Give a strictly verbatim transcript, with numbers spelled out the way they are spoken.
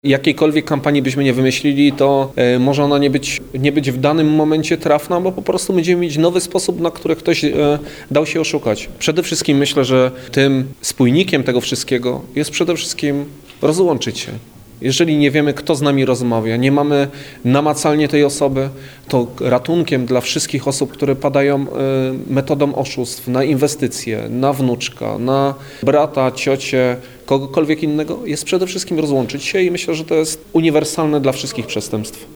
Jakiejkolwiek kampanii byśmy nie wymyślili, to y, może ona nie być, nie być w danym momencie trafna, bo po prostu będziemy mieć nowy sposób, na który ktoś y, dał się oszukać. Przede wszystkim myślę, że tym spójnikiem tego wszystkiego jest przede wszystkim rozłączyć się. Jeżeli nie wiemy, kto z nami rozmawia, nie mamy namacalnie tej osoby, to ratunkiem dla wszystkich osób, które padają y, metodą oszustw na inwestycje, na wnuczka, na brata, ciocię, kogokolwiek innego, jest przede wszystkim rozłączyć się i myślę, że to jest uniwersalne dla wszystkich przestępstw.